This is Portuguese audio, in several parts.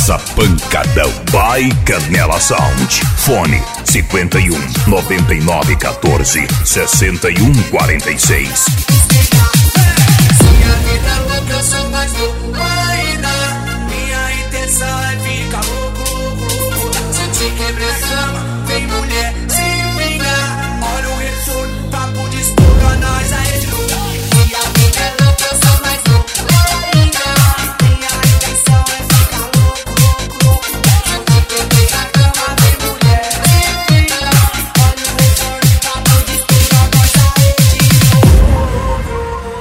Casa Pancadão by Canela Sound. Fone 51 99 14 61 46. Minha vida é louca, eu sou mais louco ainda. Minha intenção é ficar louco, louco. Se te quebrar a cama, vem mulher, se vingar. Olha o retorno, papo de estoura, nós aí de novo. Minha vida é louca, eu sou mais louco ainda. Minha intenção é ficar louco, louco. Se te quebrar a cama, vem mulher, se vingar. Olha o retorno, papo de estoura, nós aí de novo.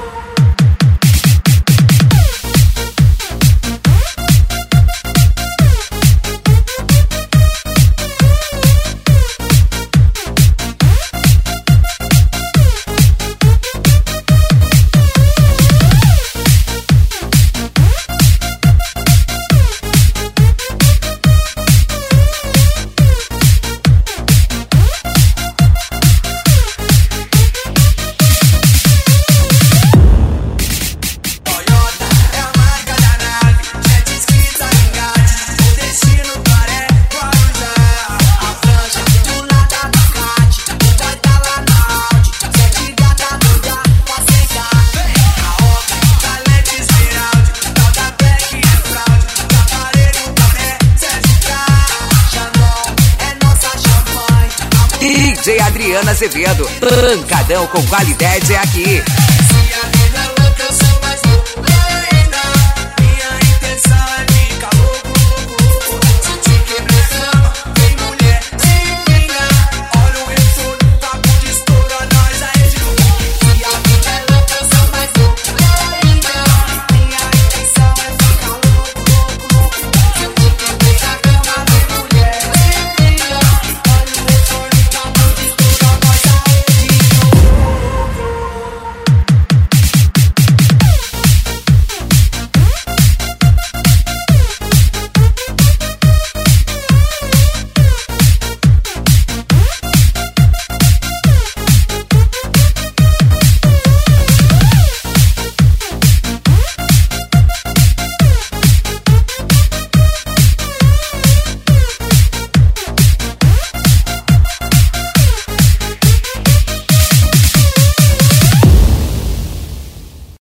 DJ Adriana Azevedo, pancadão com qualidade é aqui.